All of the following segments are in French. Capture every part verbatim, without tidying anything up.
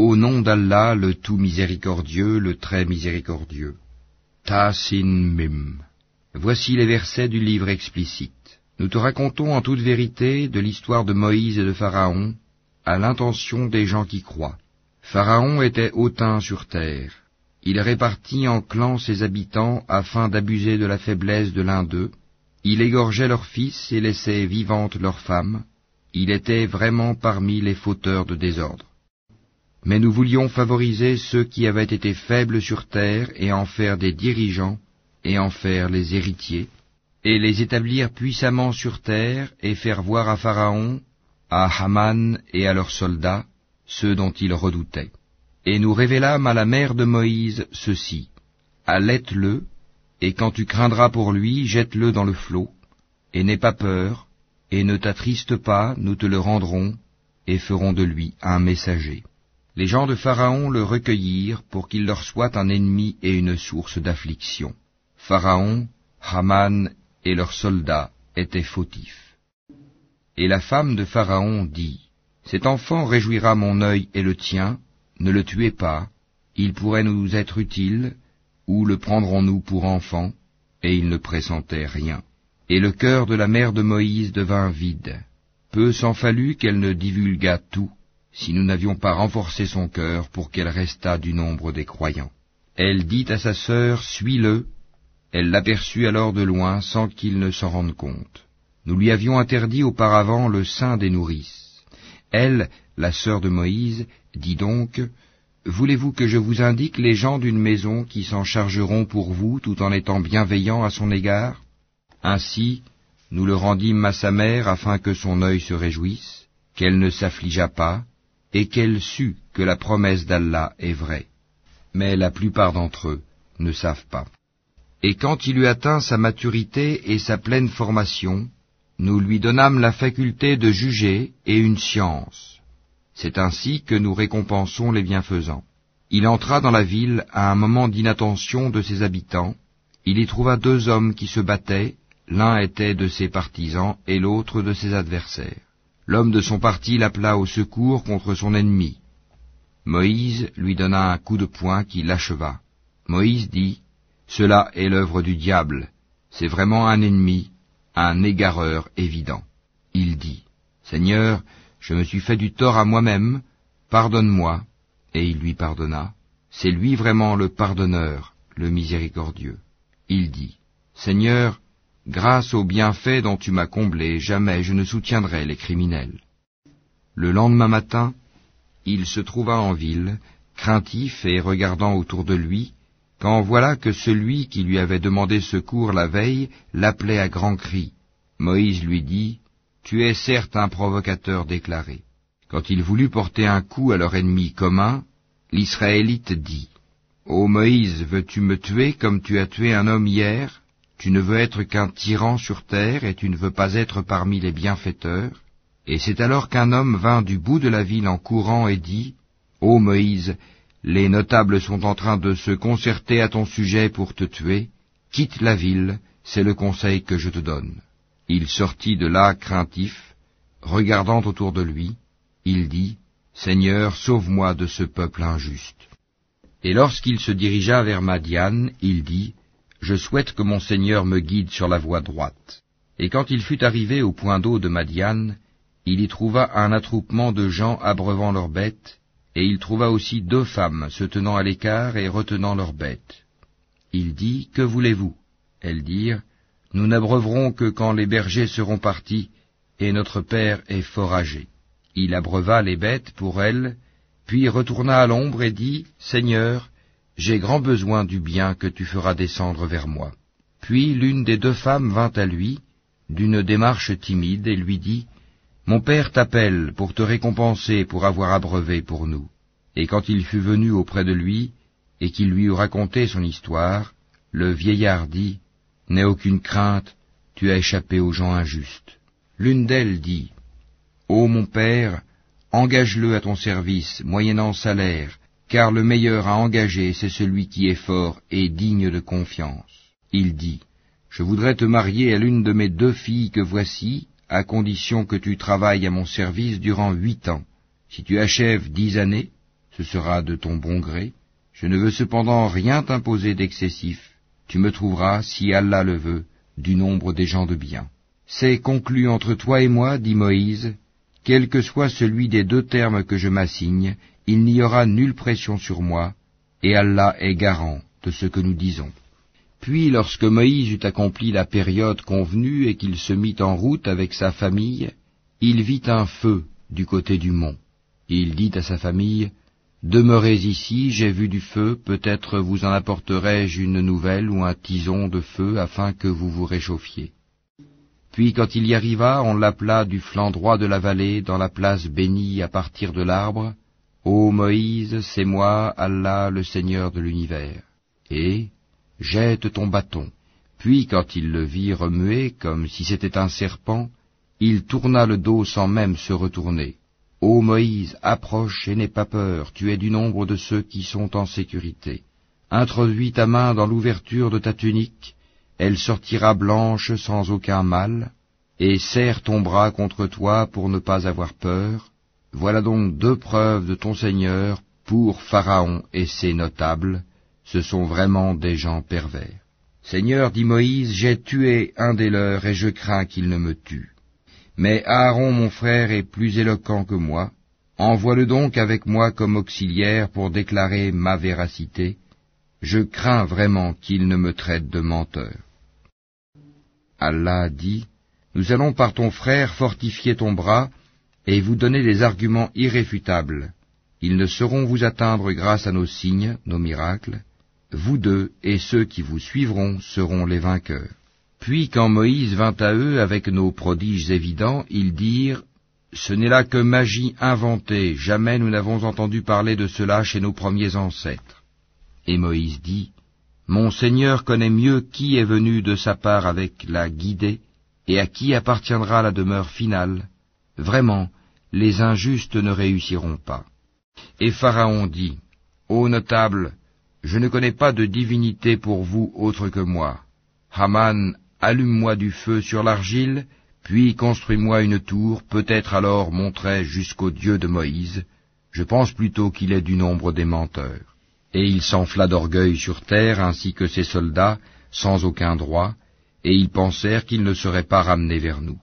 Au nom d'Allah, le tout miséricordieux, le très miséricordieux. Ta Sin Mim. Voici les versets du livre explicite. Nous te racontons en toute vérité de l'histoire de Moïse et de Pharaon, à l'intention des gens qui croient. Pharaon était hautain sur terre. Il répartit en clans ses habitants afin d'abuser de la faiblesse de l'un d'eux. Il égorgeait leurs fils et laissait vivantes leurs femmes. Il était vraiment parmi les fauteurs de désordre. Mais nous voulions favoriser ceux qui avaient été faibles sur terre et en faire des dirigeants et en faire les héritiers, et les établir puissamment sur terre et faire voir à Pharaon, à Haman et à leurs soldats, ceux dont ils redoutaient. Et nous révélâmes à la mère de Moïse ceci: allaite-le, et quand tu craindras pour lui, jette-le dans le flot, et n'aie pas peur, et ne t'attriste pas, nous te le rendrons, et ferons de lui un messager. Les gens de Pharaon le recueillirent pour qu'il leur soit un ennemi et une source d'affliction. Pharaon, Haman et leurs soldats étaient fautifs. Et la femme de Pharaon dit: cet enfant réjouira mon œil et le tien, ne le tuez pas, il pourrait nous être utile, ou le prendrons-nous pour enfant? Et il ne pressentait rien. Et le cœur de la mère de Moïse devint vide. Peu s'en fallut qu'elle ne divulguât tout, si nous n'avions pas renforcé son cœur pour qu'elle restât du nombre des croyants. Elle dit à sa sœur: suis-le. Elle l'aperçut alors de loin sans qu'il ne s'en rende compte. Nous lui avions interdit auparavant le sein des nourrices. Elle, la sœur de Moïse, dit donc: voulez-vous que je vous indique les gens d'une maison qui s'en chargeront pour vous tout en étant bienveillants à son égard? Ainsi, nous le rendîmes à sa mère afin que son œil se réjouisse, qu'elle ne s'affligeât pas, et qu'elle sût que la promesse d'Allah est vraie. Mais la plupart d'entre eux ne savent pas. Et quand il eut atteint sa maturité et sa pleine formation, nous lui donnâmes la faculté de juger et une science. C'est ainsi que nous récompensons les bienfaisants. Il entra dans la ville à un moment d'inattention de ses habitants. Il y trouva deux hommes qui se battaient, l'un était de ses partisans et l'autre de ses adversaires. L'homme de son parti l'appela au secours contre son ennemi. Moïse lui donna un coup de poing qui l'acheva. Moïse dit: cela est l'œuvre du diable, c'est vraiment un ennemi, un égareur évident. Il dit: Seigneur, je me suis fait du tort à moi-même, pardonne-moi. Et il lui pardonna. C'est lui vraiment le pardonneur, le miséricordieux. Il dit: Seigneur, grâce aux bienfaits dont tu m'as comblé, jamais je ne soutiendrai les criminels. Le lendemain matin, il se trouva en ville, craintif et regardant autour de lui, quand voilà que celui qui lui avait demandé secours la veille l'appelait à grands cris. Moïse lui dit: tu es certes un provocateur déclaré. Quand il voulut porter un coup à leur ennemi commun, l'Israélite dit: Ô Moïse, veux-tu me tuer comme tu as tué un homme hier? Tu ne veux être qu'un tyran sur terre, et tu ne veux pas être parmi les bienfaiteurs. Et c'est alors qu'un homme vint du bout de la ville en courant et dit: Ô Moïse, les notables sont en train de se concerter à ton sujet pour te tuer. Quitte la ville, c'est le conseil que je te donne. Il sortit de là craintif, regardant autour de lui. Il dit: Seigneur, sauve-moi de ce peuple injuste. Et lorsqu'il se dirigea vers Madian, il dit: Je souhaite que mon Seigneur me guide sur la voie droite. Et quand il fut arrivé au point d'eau de Madian, il y trouva un attroupement de gens abreuvant leurs bêtes, et il trouva aussi deux femmes se tenant à l'écart et retenant leurs bêtes. Il dit: Que voulez-vous? Elles dirent: Nous n'abreuverons que quand les bergers seront partis, et notre père est fort âgé. Il abreuva les bêtes pour elles, puis retourna à l'ombre et dit: Seigneur, j'ai grand besoin du bien que tu feras descendre vers moi. Puis l'une des deux femmes vint à lui, d'une démarche timide, et lui dit: Mon père t'appelle pour te récompenser pour avoir abreuvé pour nous. Et quand il fut venu auprès de lui, et qu'il lui eut raconté son histoire, le vieillard dit: N'aie aucune crainte, tu as échappé aux gens injustes. L'une d'elles dit: Ô mon père, engage-le à ton service, moyennant salaire, car le meilleur à engager, c'est celui qui est fort et digne de confiance. Il dit: Je voudrais te marier à l'une de mes deux filles que voici, à condition que tu travailles à mon service durant huit ans. Si tu achèves dix années, ce sera de ton bon gré. Je ne veux cependant rien t'imposer d'excessif. Tu me trouveras, si Allah le veut, du nombre des gens de bien. C'est conclu entre toi et moi, dit Moïse, quel que soit celui des deux termes que je m'assigne, il n'y aura nulle pression sur moi, et Allah est garant de ce que nous disons. Puis, lorsque Moïse eut accompli la période convenue et qu'il se mit en route avec sa famille, il vit un feu du côté du mont. Il dit à sa famille, « Demeurez ici, j'ai vu du feu, peut-être vous en apporterai-je une nouvelle ou un tison de feu afin que vous vous réchauffiez. » Puis quand il y arriva, on l'appela du flanc droit de la vallée, dans la place bénie à partir de l'arbre, « Ô Moïse, c'est moi, Allah, le Seigneur de l'univers. » Et « Jette ton bâton. » Puis quand il le vit remuer, comme si c'était un serpent, il tourna le dos sans même se retourner. « Ô Moïse, approche et n'aie pas peur, tu es du nombre de ceux qui sont en sécurité. Introduis ta main dans l'ouverture de ta tunique, elle sortira blanche sans aucun mal, et serre ton bras contre toi pour ne pas avoir peur. Voilà donc deux preuves de ton Seigneur pour Pharaon et ses notables, ce sont vraiment des gens pervers. Seigneur, dit Moïse, j'ai tué un des leurs et je crains qu'il ne me tue. Mais Aaron, mon frère, est plus éloquent que moi. Envoie-le donc avec moi comme auxiliaire pour déclarer ma véracité. Je crains vraiment qu'il ne me traite de menteur. Allah dit, nous allons par ton frère fortifier ton bras et vous donner des arguments irréfutables. Ils ne sauront vous atteindre grâce à nos signes, nos miracles. Vous deux et ceux qui vous suivront seront les vainqueurs. Puis quand Moïse vint à eux avec nos prodiges évidents, ils dirent, « Ce n'est là que magie inventée, jamais nous n'avons entendu parler de cela chez nos premiers ancêtres. » Et Moïse dit, « Mon Seigneur connaît mieux qui est venu de sa part avec la guidée, et à qui appartiendra la demeure finale. Vraiment, les injustes ne réussiront pas. » Et Pharaon dit, « Ô notables, je ne connais pas de divinité pour vous autre que moi. Haman, allume-moi du feu sur l'argile, puis construis-moi une tour, peut-être alors monterai-je jusqu'au Dieu de Moïse. Je pense plutôt qu'il est du nombre des menteurs. » Et il s'enfla d'orgueil sur terre, ainsi que ses soldats, sans aucun droit, et ils pensèrent qu'il ne serait pas ramené vers nous.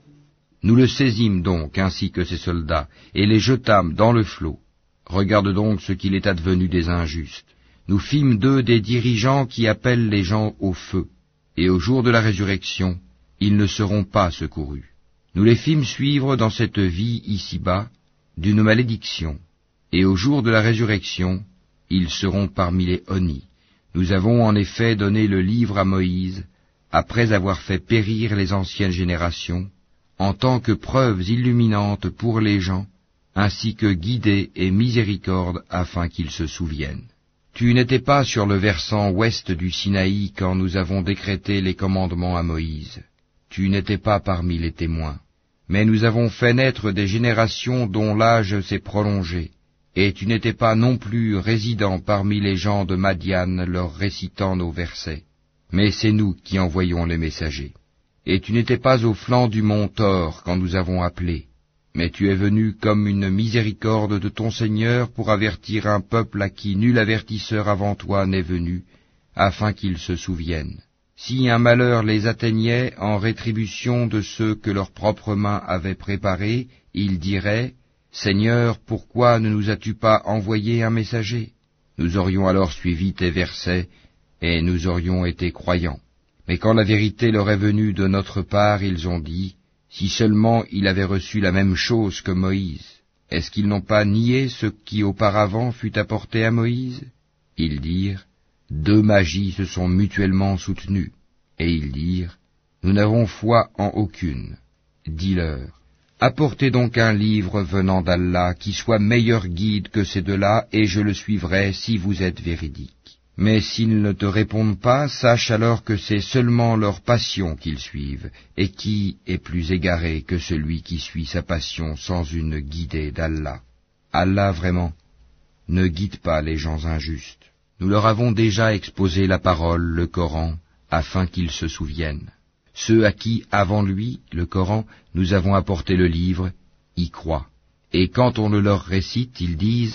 Nous le saisîmes donc, ainsi que ses soldats, et les jetâmes dans le flot. Regarde donc ce qu'il est advenu des injustes. Nous fîmes d'eux des dirigeants qui appellent les gens au feu, et au jour de la résurrection, ils ne seront pas secourus. Nous les fîmes suivre dans cette vie ici-bas d'une malédiction, et au jour de la résurrection, ils seront parmi les honnis. Nous avons en effet donné le livre à Moïse, après avoir fait périr les anciennes générations, en tant que preuves illuminantes pour les gens, ainsi que guidée et miséricorde afin qu'ils se souviennent. Tu n'étais pas sur le versant ouest du Sinaï quand nous avons décrété les commandements à Moïse. Tu n'étais pas parmi les témoins. Mais nous avons fait naître des générations dont l'âge s'est prolongé, et tu n'étais pas non plus résident parmi les gens de Madian leur récitant nos versets. Mais c'est nous qui envoyons les messagers. Et tu n'étais pas au flanc du mont Thor quand nous avons appelé. Mais tu es venu comme une miséricorde de ton Seigneur pour avertir un peuple à qui nul avertisseur avant toi n'est venu, afin qu'ils se souviennent. Si un malheur les atteignait en rétribution de ceux que leurs propres mains avaient préparés, ils diraient, « Seigneur, pourquoi ne nous as-tu pas envoyé un messager ?» Nous aurions alors suivi tes versets, et nous aurions été croyants. Mais quand la vérité leur est venue de notre part, ils ont dit, si seulement il avait reçu la même chose que Moïse, est-ce qu'ils n'ont pas nié ce qui auparavant fut apporté à Moïse? Ils dirent, deux magies se sont mutuellement soutenues. Et ils dirent, nous n'avons foi en aucune. Dis-leur, apportez donc un livre venant d'Allah qui soit meilleur guide que ces deux-là, et je le suivrai si vous êtes véridiques. Mais s'ils ne te répondent pas, sache alors que c'est seulement leur passion qu'ils suivent, et qui est plus égaré que celui qui suit sa passion sans une guidée d'Allah. Allah vraiment ne guide pas les gens injustes. Nous leur avons déjà exposé la parole, le Coran, afin qu'ils se souviennent. Ceux à qui, avant lui, le Coran, nous avons apporté le livre, y croient. Et quand on le leur récite, ils disent,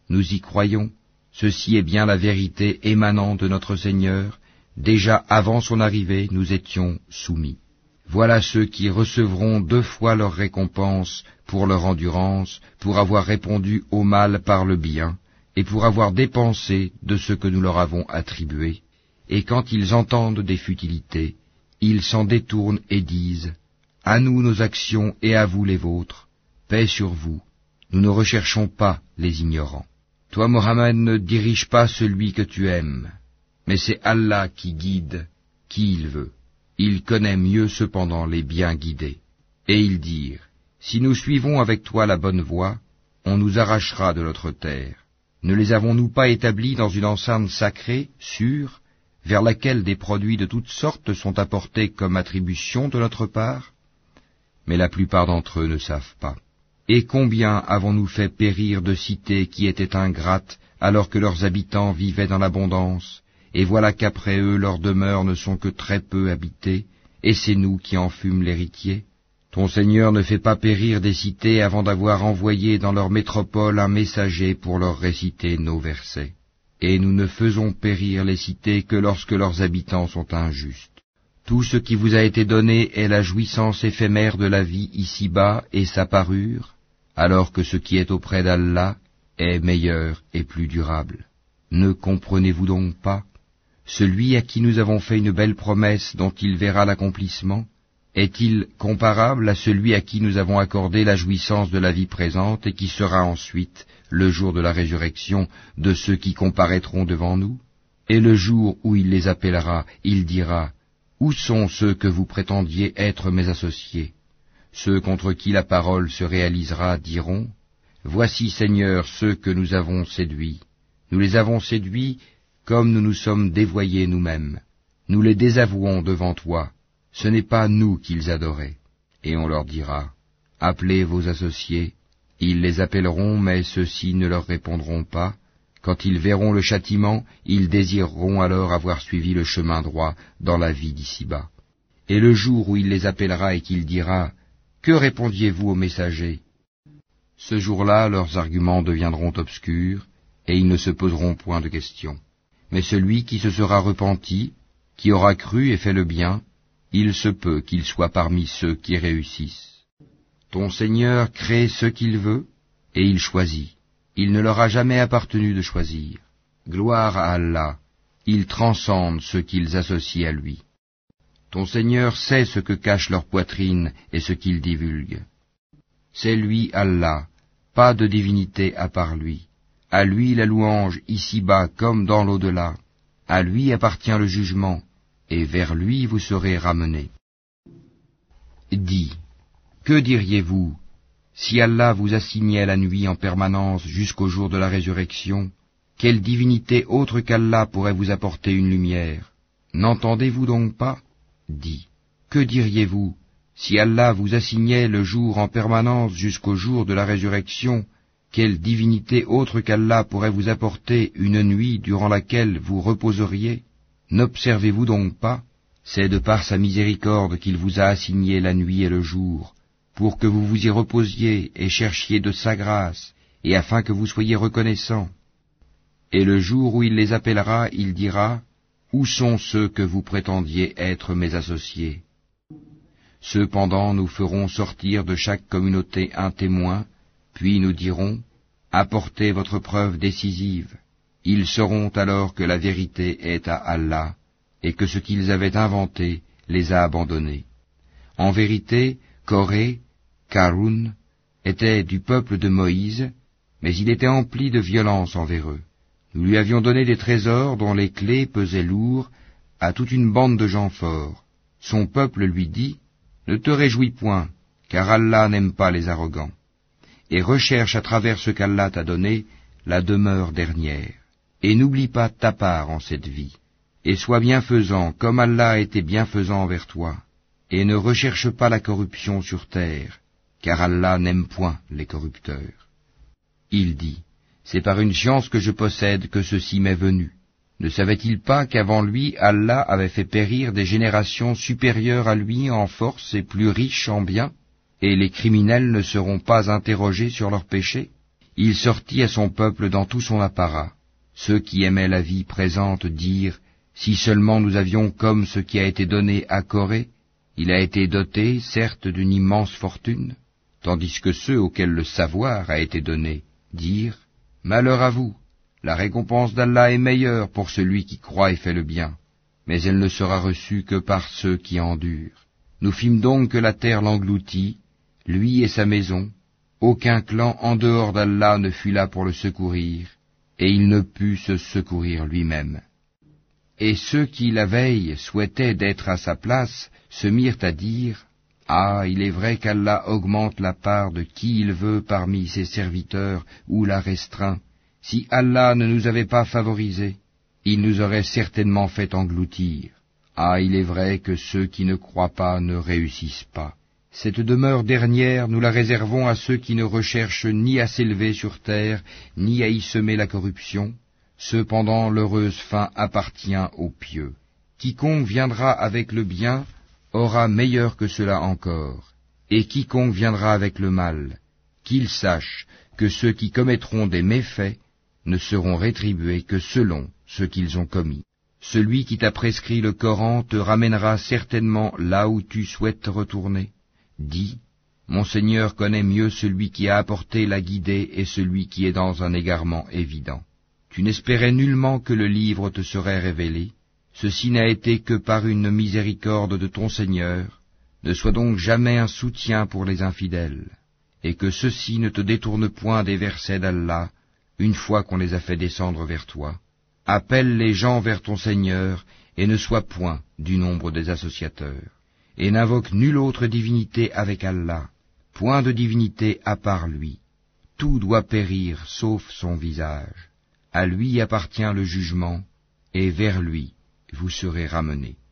nous y croyons, ceci est bien la vérité émanant de notre Seigneur, déjà avant son arrivée nous étions soumis. Voilà ceux qui recevront deux fois leur récompense pour leur endurance, pour avoir répondu au mal par le bien, et pour avoir dépensé de ce que nous leur avons attribué. Et quand ils entendent des futilités, ils s'en détournent et disent « À nous nos actions et à vous les vôtres, paix sur vous, nous ne recherchons pas les ignorants. » Toi, Mohammed, ne dirige pas celui que tu aimes, mais c'est Allah qui guide qui il veut. Il connaît mieux cependant les bien guidés. Et ils dirent, si nous suivons avec toi la bonne voie, on nous arrachera de notre terre. Ne les avons-nous pas établis dans une enceinte sacrée, sûre, vers laquelle des produits de toutes sortes sont apportés comme attribution de notre part? Mais la plupart d'entre eux ne savent pas. Et combien avons-nous fait périr de cités qui étaient ingrates alors que leurs habitants vivaient dans l'abondance? Et voilà qu'après eux leurs demeures ne sont que très peu habitées, et c'est nous qui en fûmes l'héritier. Ton Seigneur ne fait pas périr des cités avant d'avoir envoyé dans leur métropole un messager pour leur réciter nos versets. Et nous ne faisons périr les cités que lorsque leurs habitants sont injustes. Tout ce qui vous a été donné est la jouissance éphémère de la vie ici-bas et sa parure, alors que ce qui est auprès d'Allah est meilleur et plus durable. Ne comprenez-vous donc pas? Celui à qui nous avons fait une belle promesse dont il verra l'accomplissement, est-il comparable à celui à qui nous avons accordé la jouissance de la vie présente et qui sera ensuite, le jour de la résurrection, de ceux qui comparaîtront devant nous? Et le jour où il les appellera, il dira, « Où sont ceux que vous prétendiez être mes associés ?» Ceux contre qui la parole se réalisera diront, « Voici, Seigneur, ceux que nous avons séduits. Nous les avons séduits comme nous nous sommes dévoyés nous-mêmes. Nous les désavouons devant toi. Ce n'est pas nous qu'ils adoraient. » Et on leur dira, « Appelez vos associés. » Ils les appelleront, mais ceux-ci ne leur répondront pas. Quand ils verront le châtiment, ils désireront alors avoir suivi le chemin droit dans la vie d'ici-bas. Et le jour où il les appellera et qu'il dira, « Que répondiez-vous aux messagers ?» Ce jour-là, leurs arguments deviendront obscurs, et ils ne se poseront point de questions. Mais celui qui se sera repenti, qui aura cru et fait le bien, il se peut qu'il soit parmi ceux qui réussissent. Ton Seigneur crée ce qu'il veut, et il choisit. Il ne leur a jamais appartenu de choisir. Gloire à Allah, il transcende ceux qu'ils associent à lui. Ton Seigneur sait ce que cache leur poitrine et ce qu'ils divulguent. C'est lui, Allah, pas de divinité à part lui. À lui la louange ici-bas comme dans l'au-delà. À lui appartient le jugement, et vers lui vous serez ramenés. Dis, que diriez-vous si Allah vous assignait la nuit en permanence jusqu'au jour de la résurrection? Quelle divinité autre qu'Allah pourrait vous apporter une lumière? N'entendez-vous donc pas? Dis, que diriez-vous si Allah vous assignait le jour en permanence jusqu'au jour de la résurrection? Quelle divinité autre qu'Allah pourrait vous apporter une nuit durant laquelle vous reposeriez? N'observez-vous donc pas? C'est de par sa miséricorde qu'il vous a assigné la nuit et le jour, pour que vous vous y reposiez et cherchiez de sa grâce, et afin que vous soyez reconnaissants. Et le jour où il les appellera, il dira, « Où sont ceux que vous prétendiez être mes associés ?» Cependant nous ferons sortir de chaque communauté un témoin, puis nous dirons, « Apportez votre preuve décisive. » Ils sauront alors que la vérité est à Allah, et que ce qu'ils avaient inventé les a abandonnés. En vérité, Corée, Karun, était du peuple de Moïse, mais il était empli de violence envers eux. Nous lui avions donné des trésors dont les clés pesaient lourd à toute une bande de gens forts. Son peuple lui dit, « Ne te réjouis point, car Allah n'aime pas les arrogants. Et recherche à travers ce qu'Allah t'a donné la demeure dernière. Et n'oublie pas ta part en cette vie. Et sois bienfaisant comme Allah a été bienfaisant envers toi. Et ne recherche pas la corruption sur terre, car Allah n'aime point les corrupteurs. » Il dit, « C'est par une science que je possède que ceci m'est venu. Ne savait-il pas qu'avant lui, Allah avait fait périr des générations supérieures à lui en force et plus riches en biens, et les criminels ne seront pas interrogés sur leurs péchés? Il sortit à son peuple dans tout son apparat. Ceux qui aimaient la vie présente dirent, si seulement nous avions comme ce qui a été donné à Corée, il a été doté, certes, d'une immense fortune, tandis que ceux auxquels le savoir a été donné dirent, malheur à vous, la récompense d'Allah est meilleure pour celui qui croit et fait le bien, mais elle ne sera reçue que par ceux qui endurent. Nous fîmes donc que la terre l'engloutit, lui et sa maison, aucun clan en dehors d'Allah ne fut là pour le secourir, et il ne put se secourir lui-même. Et ceux qui, la veille, souhaitaient d'être à sa place, se mirent à dire, « Ah, il est vrai qu'Allah augmente la part de qui il veut parmi ses serviteurs ou la restreint. Si Allah ne nous avait pas favorisés, il nous aurait certainement fait engloutir. Ah, il est vrai que ceux qui ne croient pas ne réussissent pas. Cette demeure dernière, nous la réservons à ceux qui ne recherchent ni à s'élever sur terre, ni à y semer la corruption. Cependant, l'heureuse fin appartient aux pieux. Quiconque viendra avec le bien aura meilleur que cela encore, et quiconque viendra avec le mal, qu'il sache que ceux qui commettront des méfaits ne seront rétribués que selon ce qu'ils ont commis. Celui qui t'a prescrit le Coran te ramènera certainement là où tu souhaites retourner. Dis, mon Seigneur connaît mieux celui qui a apporté la guidée et celui qui est dans un égarement évident. Tu n'espérais nullement que le livre te serait révélé. Ceci n'a été que par une miséricorde de ton Seigneur. Ne sois donc jamais un soutien pour les infidèles, et que ceux-ci ne te détournent point des versets d'Allah, une fois qu'on les a fait descendre vers toi. Appelle les gens vers ton Seigneur, et ne sois point du nombre des associateurs. Et n'invoque nulle autre divinité avec Allah, point de divinité à part lui. Tout doit périr sauf son visage. À lui appartient le jugement, et vers lui vous serez ramenés.